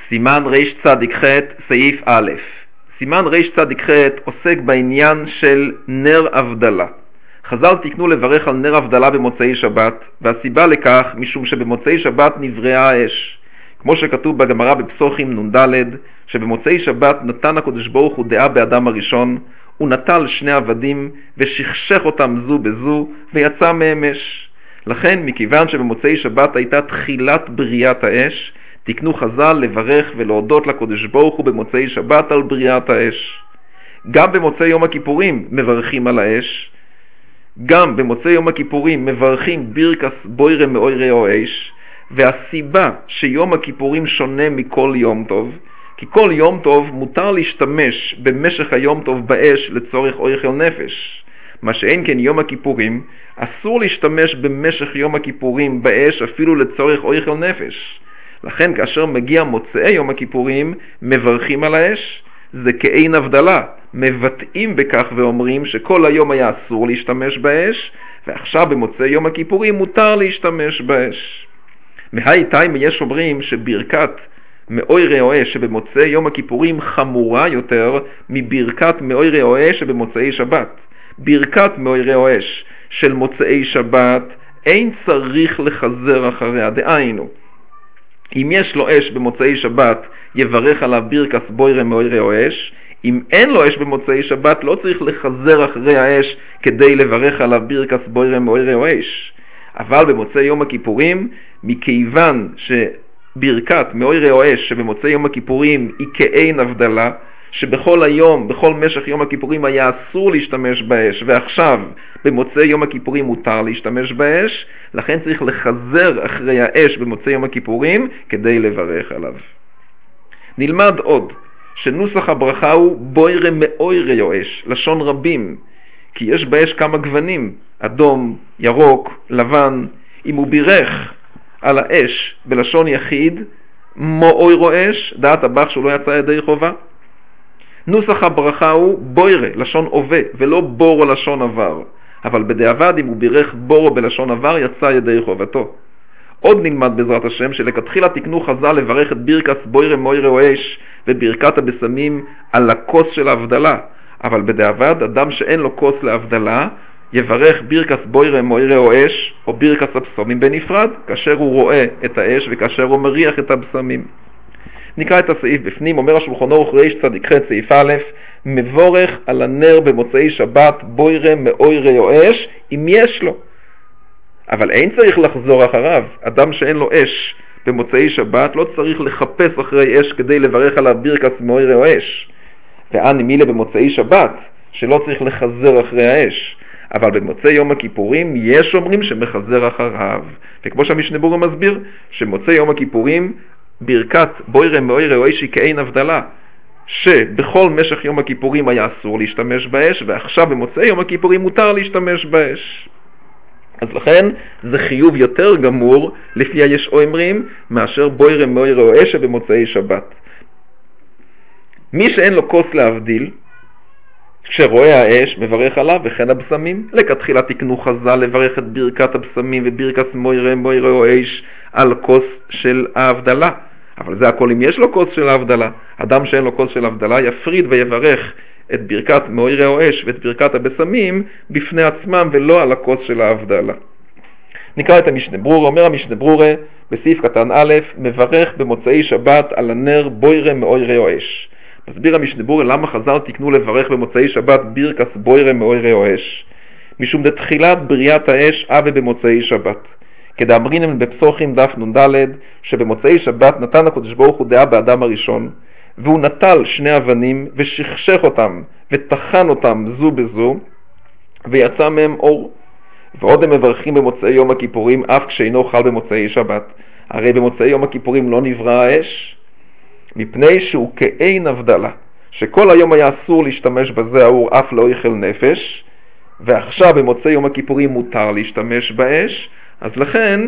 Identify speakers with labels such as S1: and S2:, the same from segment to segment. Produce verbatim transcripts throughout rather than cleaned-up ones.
S1: סימן רצ"ח סעיף א'. סימן רצ"ח עוסק בעניין של נר הבדלה. חז"ל תיקנו לברך על נר הבדלה במוצאי שבת, והסיבה לכך משום שבמוצאי שבת נבראה האש. כמו שכתוב בגמרא בפסוחים נ"ד, שבמוצאי שבת נתן הקדוש ברוך הוא דעה באדם הראשון, הוא נטל שני עבדים ושכשך אותם זו בזו ויצא מהם אש. לכן מכיוון שבמוצאי שבת הייתה תחילת בריאת האש, תיקנו חז"ל לברך ולהודות לקדוש ברוך הוא במוצאי שבת על בריאת האש. גם במוצאי יום הכיפורים מברכים על האש, גם במוצאי יום הכיפורים מברכים בירכס בוירה מאוירה או אש, והסיבה שיום הכיפורים שונה מכל יום טוב, כי כל יום טוב מותר להשתמש במשך היום טוב באש לצורך אוכל נפש. מה שאין כן יום הכיפורים, אסור להשתמש במשך יום הכיפורים באש אפילו לצורך אוכל נפש. לכן כאשר מגיע מוצאי יום הכיפורים, מברכים על האש. זה כאין הבדלה, מבטאים בכך ואומרים שכל היום היה אסור להשתמש באש, ועכשיו במוצאי יום הכיפורים מותר להשתמש באש. מהי תימה יש אומרים שברכת מאוירה או אש שבמוצאי יום הכיפורים חמורה יותר מברכת מאוירה או אש שבמוצאי שבת. ברכת מאוירה או אש של מוצאי שבת אין צריך לחזר אחריה, דהיינו אם יש לו אש במוצאי שבת יברך עליו ברכת בוירה מאוירה או אש, אם אין לו אש במוצאי שבת לא צריך לחזר אחרי האש כדי לברך עליו ברכת בוירה מאוירה או אש. אבל במוצאי יום הכיפורים, מכיוון שברכת מאוירה או אש שבמוצאי יום הכיפורים היא כאין הבדלה, שבכל היום, בכל משך יום הכיפורים היה אסור להשתמש באש, ועכשיו במוצאי יום הכיפורים מותר להשתמש באש, לכן צריך לחזר אחרי האש במוצאי יום הכיפורים כדי לברך עליו. נלמד עוד שנוסח הברכה הוא בוירה מאוירה או אש, לשון רבים, כי יש באש כמה גוונים, אדום, ירוק, לבן. אם הוא בירך על האש בלשון יחיד, מאוירו אש, דעת הבח שהוא לא יצא ידי חובה. נוסח הברכה הוא בוירה, לשון הווה, ולא בורו לשון עבר. אבל בדיעבד אם הוא בירך בורו בלשון עבר, יצא ידי חובתו. עוד נלמד בעזרת השם שלכתחילה תיקנו חז"ל לברך את ברכת בוירה מאוירה או אש וברכת הבשמים על הכוס של ההבדלה. אבל בדיעבד אדם שאין לו כוס להבדלה יברך ברכת בוירה מאוירה או אש או ברכת הבשמים בנפרד, כאשר הוא רואה את האש וכאשר הוא מריח את הבשמים. נקרא את הסעיף בפנים. אומר השולחן ערוך רצ"ח סעיף א', מבורך על הנר במוצאי שבת בוירה מאוירה או אש אם יש לו, אבל אין צריך לחזור אחריו. אדם שאין לו אש במוצאי שבת לא צריך לחפש אחרי אש כדי לברך עליו ברכת מאוירה או אש. ואני מילה במוצאי שבת שלא צריך לחזר אחרי האש, אבל במוצאי יום הכיפורים יש אומרים שמחזר אחריו. וכמו שהמשנה ברורה מסביר שמוצאי יום הכיפורים ברכת בוירה מאוירה או אש היא כאין הבדלה, שבכל משך יום הכיפורים היה אסור להשתמש באש, ועכשיו במוצאי יום הכיפורים מותר להשתמש באש. אז לכן זה חיוב יותר גמור לפי היש אומרים מאשר בוירה מאוירה או אש במוצאי שבת. מי שאין לו כוס להבדיל, כשרואה האש מברך עליו וכן הבשמים. לכתחילה תיקנו חז"ל לברך את ברכת הבשמים וברכת מאוירה מאוירה או אש על כוס של ההבדלה, אבל זה הכל אם יש לו כוס של ההבדלה. אדם שאין לו כוס של ההבדלה יפריד ויברך את ברכת מאוירה או אש ואת ברכת הבשמים בפני עצמם ולא על הכוס של ההבדלה. נקרא את המשנה ברורה. אומר המשנה ברורה בסעיף קטן א', מברך במוצאי שבת על הנר בוירה מאוירה או אש. מסביר המשנה ברורה למה חז"ל תיקנו לברך במוצאי שבת ברכת בוירה מאוירה או אש, משום דתחילת בריאת האש אבה במוצאי שבת. כדאמרינן בפסוחים דף נ"ד, שבמוצאי שבת נתן הקדוש ברוך הוא דעה באדם הראשון, והוא נטל שני אבנים ושכשך אותם וטחן אותם זו בזו ויצא מהם אור. ועוד הם מברכים במוצאי יום הכיפורים אף כשאינו חל במוצאי שבת. הרי במוצאי יום הכיפורים לא נברא האש, מפני שהוא כאין הבדלה, שכל היום היה אסור להשתמש בזה האור אף לא אוכל נפש, ועכשיו במוצאי יום הכיפורים מותר להשתמש באש. אז לכן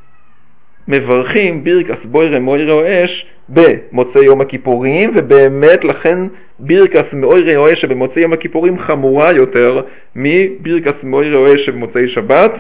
S1: מברכים ברכת בוירה מאוירה או אש במוצאי יום הכיפורים, ובאמת לכן ברכת מאוירה או אש במוצאי יום הכיפורים חמורה יותר מברכת מאוירה או אש במוצאי שבת,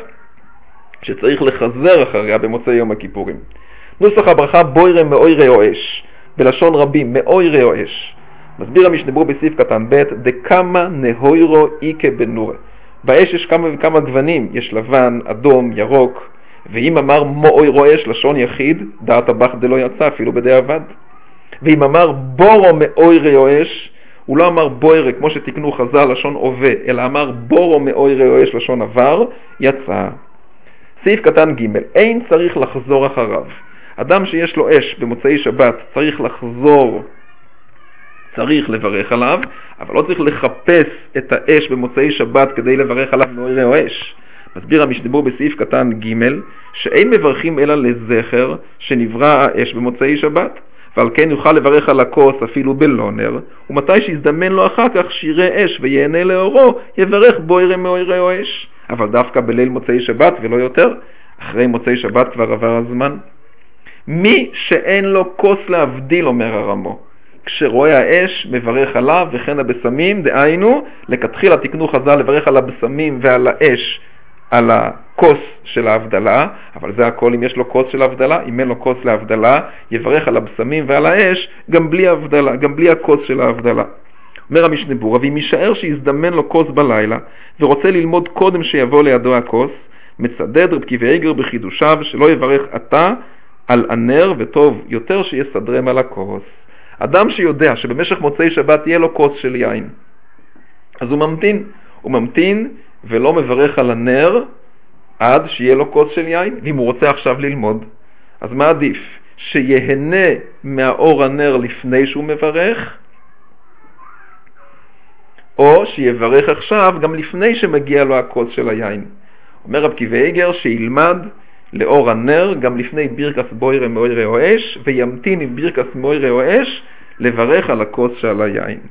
S1: שצריך לחזר אחריה במוצאי יום הכיפורים. נוסח הברכה בוירה מאוירה או אש. בלשון רבים, מאוירי או אש. מסביר המשנה ברורה בסעיף קטן ב' דקמה נהוירו איקה בנורה. באש יש כמה וכמה גוונים, יש לבן, אדום, ירוק, ואם אמר מאוירו אש לשון יחיד, דעת הבח דלא יצא אפילו בדיעבד. ואם אמר בורו מאוירי או אש, הוא לא אמר בוירה כמו שתקנו חז"ל לשון הווה, אלא אמר בורו מאוירי או אש לשון עבר, יצא. סעיף קטן ג' אין צריך לחזור אחריו. אדם שיש לו אש במוצאי שבת צריך לחזור, צריך לברך עליו, אבל לא צריך לחפש את האש במוצאי שבת כדי לברך עליו מאוירי או אש. מסביר המשנה ברורה בסעיף קטן ג' שאין מברכים אלא לזכר שנברא האש במוצאי שבת, ועל כן יוכל לברך על הכוס אפילו בלא נר, ומתי שיזדמן לו אחר כך שירי אש ויהנה לאורו, יברך בוירה מאוירי או אש. אבל דווקא בליל מוצאי שבת ולא יותר, אחרי מוצאי שבת כבר עבר הזמן. מי שאין לו כוס להבדיל, אומר הרמו, כשרואה האש מברך עליו וכן הבשמים, דהיינו לכתחילה תקנו חז"ל לברך על הבשמים ועל האש על הכוס של ההבדלה, אבל זה הכל אם יש לו כוס של ההבדלה. אם אין לו כוס להבדלה, יברך על הבשמים ועל האש גם בלי ההבדלה, גם בלי הכוס של ההבדלה. אומר המשנה ברורה, ואם יישאר שיזדמן לו כוס בלילה ורוצה ללמוד קודם שיבוא לידו הכוס, מצדד רב קיבי איגר בחידושיו שלא יברך עתה על הנר, וטוב יותר שיסדרם על הכוס. אדם שיודע שבמשך מוצאי שבת יהיה לו כוס של יין, אז הוא ממתין, הוא ממתין ולא מברך על הנר עד שיהיה לו כוס של יין. ואם הוא רוצה עכשיו ללמוד, אז מה עדיף? שיהנה מהאור הנר לפני שהוא מברך, או שיברך עכשיו גם לפני שמגיע לו הכוס של היין. אומר רב קיבי איגר שילמד לאור הנר גם לפני ברכס בוירה מאוירי או אש, וימתין עם ברכס מאוירי או אש לברך על הכוס של היין,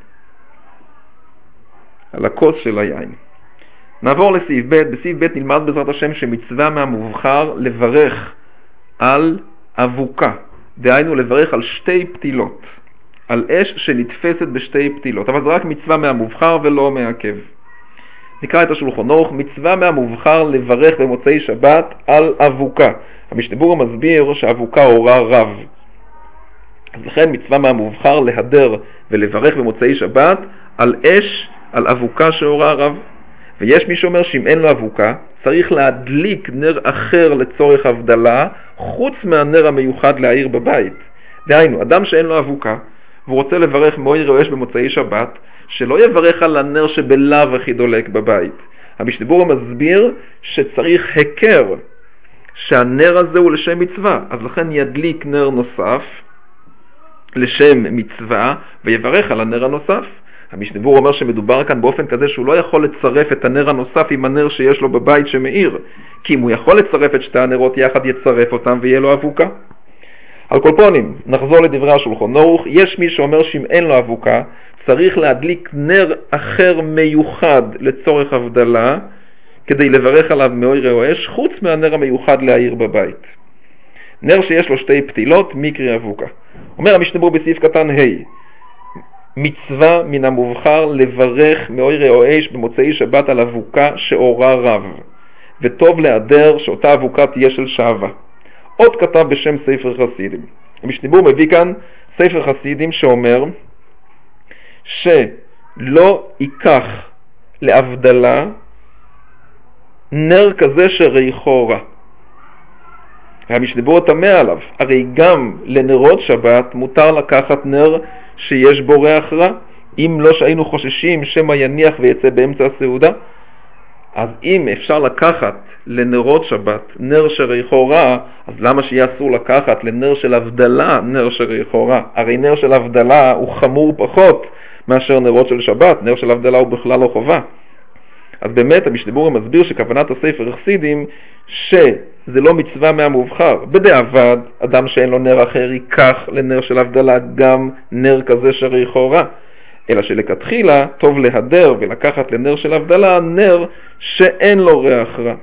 S1: על הכוס של היין. נעבור לסעיף ב'. בסעיף ב' נלמד בעזרת השם שמצווה מהמובחר לברך על אבוקה, דהיינו לברך על שתי פתילות, על אש שנתפסת בשתי פתילות, אבל זה רק מצווה מהמובחר ולא מעכב. נקרא את השולחן ערוך. מצווה מהמובחר לברך במוצאי שבת על אבוקה. המשנה ברורה מסביר שאבוקה הורה רב, אז לכן מצווה מהמובחר להדר ולברך במוצאי שבת על אש, על אבוקה שהורה רב. ויש מי שאומר שאם אין לו אבוקה צריך להדליק נר אחר לצורך הבדלה חוץ מהנר המיוחד להעיר בבית. דהיינו, אדם שאין לו אבוקה והוא רוצה לברך מאוירי או אש במוצאי שבת, שלא יברך על הנר שבלאו הכי דולק בבית. המשנה ברורה מסביר שצריך הכר שהנר הזה הוא לשם מצווה, אז לכן ידליק נר נוסף לשם מצווה ויברך על הנר הנוסף. המשנה ברורה אומר שמדובר כאן באופן כזה שהוא לא יכול לצרף את הנר הנוסף עם הנר שיש לו בבית שמאיר, כי אם הוא יכול לצרף את שתי הנרות יחד יצרף אותם ויהיה לו אבוקה. על כל פנים, נחזור לדברי השולחן ערוך. יש מי שאומר שאם אין לו אבוקה צריך להדליק נר אחר מיוחד לצורך הבדלה כדי לברך עליו מאוירי או אש חוץ מהנר המיוחד להעיר בבית. נר שיש לו שתי פתילות מקרי אבוקה. אומר המשנה ברורה בסעיף קטן ה' מצווה מן המובחר לברך מאוירי או אש במוצאי שבת על אבוקה שאורה רב, וטוב להדר שאותה אבוקה תהיה של שעבה. עוד כתב בשם ספר חסידים. המשנה ברורה מביא כאן ספר חסידים שאומר שלא ייקח להבדלה נר כזה שריחו רע. המשנה ברורה תמה עליו, הרי גם לנרות שבת מותר לקחת נר שיש בו ריח רע, אם לא שהיינו חוששים שמא יניח ויצא באמצע הסעודה. אז אם אפשר לקחת לנרות שבת נר שריחו רע, אז למה שיהיה אסור לקחת לנר של הבדלה נר שריחו רע? הרי נר של הבדלה הוא חמור פחות מאשר נרות של שבת, נר של הבדלה הוא בכלל לא חובה. אז באמת המשנה ברורה מסביר שכוונת הספר חסידים שזה לא מצווה מהמובחר. בדיעבד אדם שאין לו נר אחר ייקח לנר של הבדלה גם נר כזה שריחו רע, אלא שלכתחילה טוב להדר ולקחת לנר של הבדלה נר שאין לו ריח רע.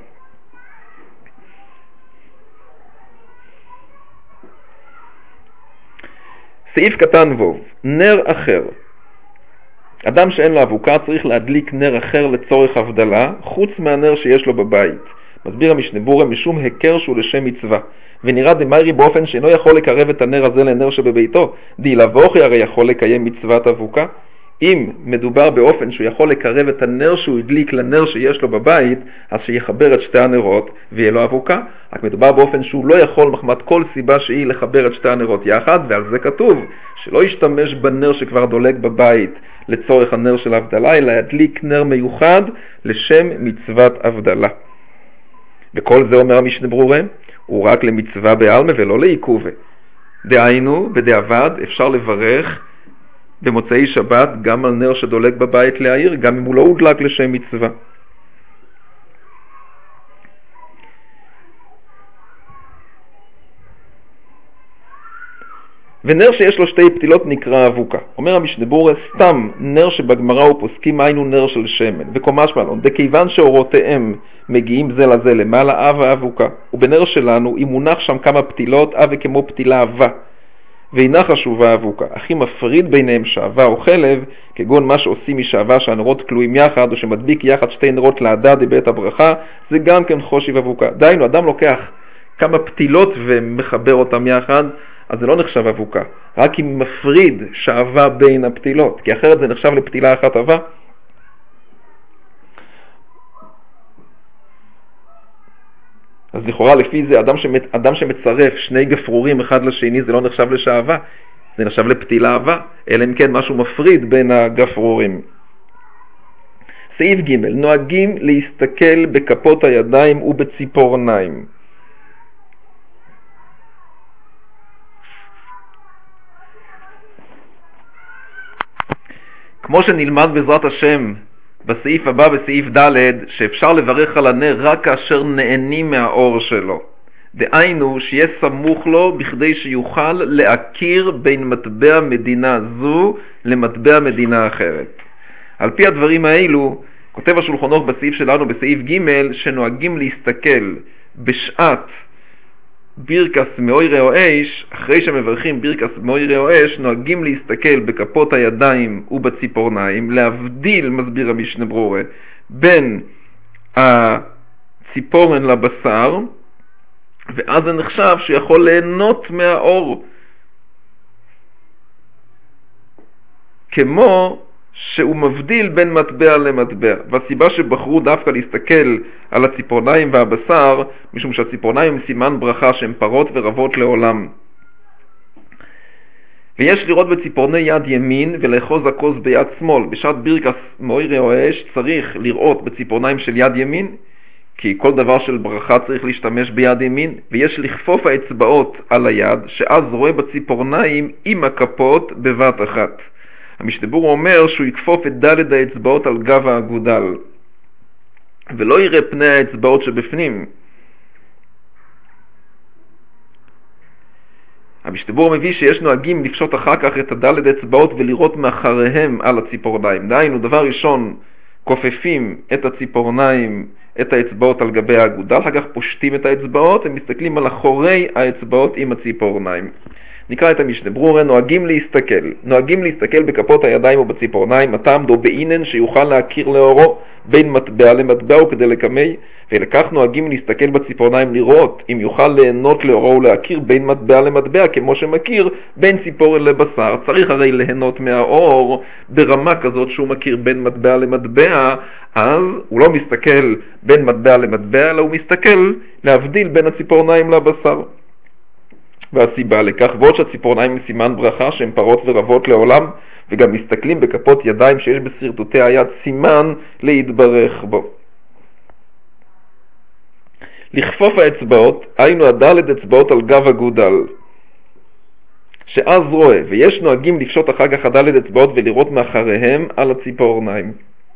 S1: סעיף קטן ווב, נר אחר. אדם שאין לו אבוקה צריך להדליק נר אחר לצורך הבדלה חוץ מהנר שיש לו בבית. מסביר המשנה ברורה, משום הכר שהוא לשם מצווה, ונראה דמיירי באופן שאינו יכול לקרב את הנר הזה לנר שבביתו, די לבוכי הרי יכול לקיים מצוות אבוקה. אם מדובר באופן שהוא יכול לקרב את הנר שהוא הדליק לנר שיש לו בבית, אז שיחבר את שתי הנרות ויהיה לו אבוקה. רק מדובר באופן שהוא לא יכול מחמת כל סיבה שהיא לחבר את שתי הנרות יחד, ועל זה כתוב שלא ישתמש בנר שכבר דולק בבית לצורך הנר של הבדלה, אלא ידליק נר מיוחד לשם מצוות הבדלה. וכל זה אומר המשנה ברורה, הוא רק למצווה בעלמא ולא לעיכובה. דהיינו, בדיעבד אפשר לברך במוצאי שבת גם על נר שדולק בבית להעיר, גם אם הוא לא הודלק לשם מצווה. ונר שיש לו שתי פתילות נקרא אבוקה. אומר המשנה ברורה, סתם נר שבגמרא ופוסקים היינו נר של שמן, וקומש מלון, דכיוון שאורותיהם מגיעים זה לזה למעלה אבה אבוקה, ובנר שלנו אם מונח שם כמה פתילות אבה כמו פתילה אבה, ואינה חשובה אבוקה, אך אם מפריד ביניהם שעבה או חלב, כגון מה שעושים משעבה שהנרות כלואים יחד, או שמדביק יחד שתי נרות לעדה דבית הברכה, זה גם כן חושיב אבוקה. דהיינו, אדם לוקח כמה פתילות ומחבר אותם יחד, אז זה לא נחשב אבוקה, רק אם מפריד שעבה בין הפתילות, כי אחרת זה נחשב לפתילה אחת אבה. אז לכאורה לפי זה, אדם, שמצ... אדם שמצרף שני גפרורים אחד לשני, זה לא נחשב לשעבה, זה נחשב לפתילה אבה, אלא אם כן משהו מפריד בין הגפרורים. סעיף ג' נוהגים להסתכל בכפות הידיים ובציפורניים. כמו שנלמד בעזרת השם בסעיף הבא, בסעיף ד', שאפשר לברך על הנר רק כאשר נהנים מהאור שלו. דהיינו שיהיה סמוך לו בכדי שיוכל להכיר בין מטבע מדינה זו למטבע מדינה אחרת. על פי הדברים האלו, כותב השולחן ערוך בסעיף שלנו בסעיף ג' שנוהגים להסתכל בשעת בירקס מאוירי או אש, אחרי שמברכים בירקס מאוירי או אש, נוהגים להסתכל בכפות הידיים ובציפורניים, להבדיל, מסביר המשנה ברורה, בין הציפורן לבשר, ואז זה נחשב שיכול ליהנות מהאור, כמו שהוא מבדיל בין מטבע למטבע. והסיבה שבחרו דווקא להסתכל על הציפורניים והבשר, משום שהציפורניים הם סימן ברכה שהן פרות ורבות לעולם. ויש לראות בציפורני יד ימין ולאחוז הכוס ביד שמאל. בשעת בירקס מאוירי או אש צריך לראות בציפורניים של יד ימין, כי כל דבר של ברכה צריך להשתמש ביד ימין, ויש לכפוף האצבעות על היד, שאז רואה בציפורניים עם הכפות בבת אחת. המשנה ברורה אומר שהוא יקפוף את דלת האצבעות על גב האגודל, ולא יראה פני האצבעות שבפנים. המשנה ברורה מביא שיש נוהגים לפשוט אחר כך את הדלת האצבעות ולראות מאחריהם על הציפורניים. דהיינו, דבר ראשון, כופפים את הציפורניים, את האצבעות על גבי האגודל, אחר כך פושטים את האצבעות ומסתכלים על אחורי האצבעות עם הציפורניים. נקרא את המשנה ברורה, נוהגים להסתכל, נוהגים להסתכל בכפות הידיים ובציפורניים, הטעם דו בעינן שיוכל להכיר לאורו בין מטבע למטבע וכדי לקמי, ולכך נוהגים להסתכל בציפורניים לראות אם יוכל ליהנות לאורו ולהכיר בין מטבע למטבע כמו שמכיר בין ציפורן לבשר. צריך הרי ליהנות מהאור ברמה כזאת שהוא מכיר בין מטבע למטבע, אז הוא לא מסתכל בין מטבע למטבע, אלא הוא מסתכל להבדיל בין הציפורניים לבשר. והסיבה לכך, ועוד שהציפורניים הם סימן ברכה שהן פרות ורבות לעולם, וגם מסתכלים בכפות ידיים שיש בסרטוטי היד סימן להתברך בו. לכפוף האצבעות, היינו הדלת אצבעות על גב הגודל, שאז רואה, ויש נוהגים לפשוט אחר כך הדלת אצבעות ולראות מאחריהם על הציפורניים.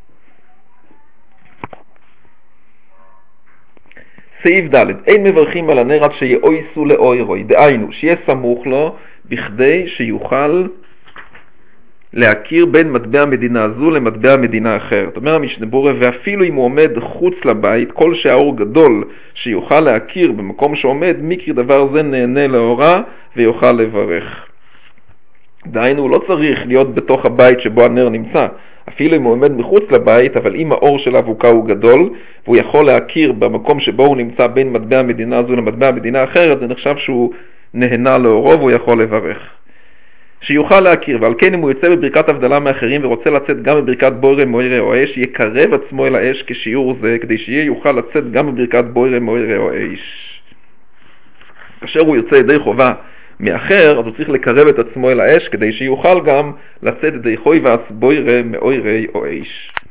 S1: סעיף ד' אין מברכים על הנר עד שיאויסו לאוירוי, דהיינו שיהיה סמוך לו בכדי שיוכל להכיר בין מטבע מדינה זו למטבע מדינה אחרת. אומר המשנה ברורה, ואפילו אם הוא עומד חוץ לבית, כל שהאור גדול שיוכל להכיר במקום שעומד, מקרי דבר זה נהנה לאורה ויוכל לברך. דהיינו, הוא לא צריך להיות בתוך הבית שבו הנר נמצא, אפילו אם הוא עומד מחוץ לבית, אבל אם האור של האבוקה הוא גדול, והוא יכול להכיר במקום שבו הוא נמצא בין מטבע המדינה הזו למטבע המדינה האחרת, זה נחשב שהוא נהנה לאורו והוא יכול לברך. שיוכל להכיר, ועל כן אם הוא יוצא בברכת הבדלה מאחרים ורוצה לצאת גם בברכת בוירה מוירה או אש, יקרב עצמו אל האש כשיעור זה, כדי שיהיה יוכל לצאת גם בברכת בוירה מוירה או אש. כאשר הוא יוצא ידי חובה מאחר, אז הוא צריך לקרב את עצמו אל האש, כדי שיוכל גם לצאת ידי חויבס בוירה מאוירה או אש.